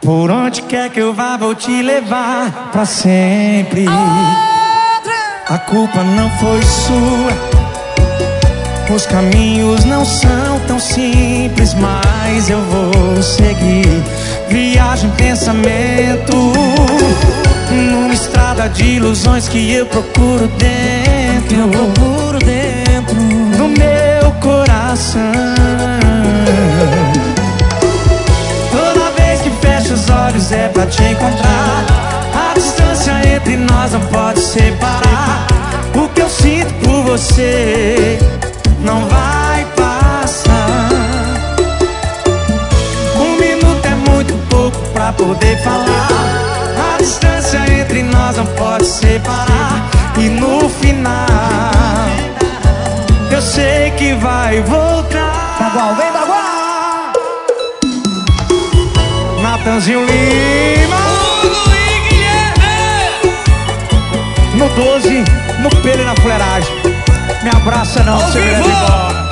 Por onde quer que eu vá, vou te levar pra sempre. A culpa não foi sua. Os caminhos não são tão simples, mas eu vou seguir. Viagem, pensamento, numa estrada de ilusões que eu procuro dentro. Do meu coração. Toda vez que fecho os olhos é pra te encontrar. A distância entre nós não pode separar. O que eu sinto por você não vai passar. Um minuto é muito pouco pra poder falar. A distância entre nós não pode separar. E no final eu sei que vai voltar. Bagual, vem Bagual! Natanzinho Lima, no 12, no pelo e na fuleiragem. Me abraça não, você me leva embora.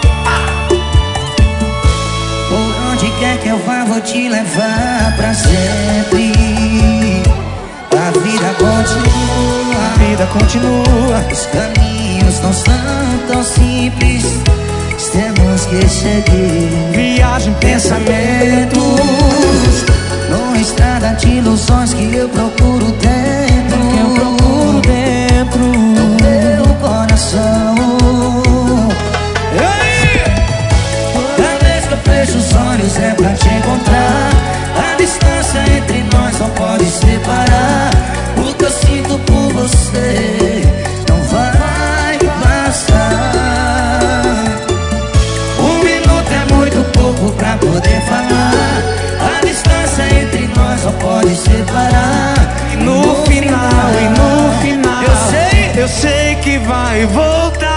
Por onde quer que eu vá, vou te levar pra sempre. A vida continua, A vida continua. os caminhos não são tão simples, temos que seguir. Viagem, pensamento, Numa estrada de ilusões que eu procuro dentro. Do meu coração. Toda vez que eu fecho os olhos é pra te encontrar. A distância entre nós não pode separar. O que eu sinto por você não vai passar. Um minuto é muito pouco pra poder falar. A distância entre nós não pode separar. eu sei que vai voltar.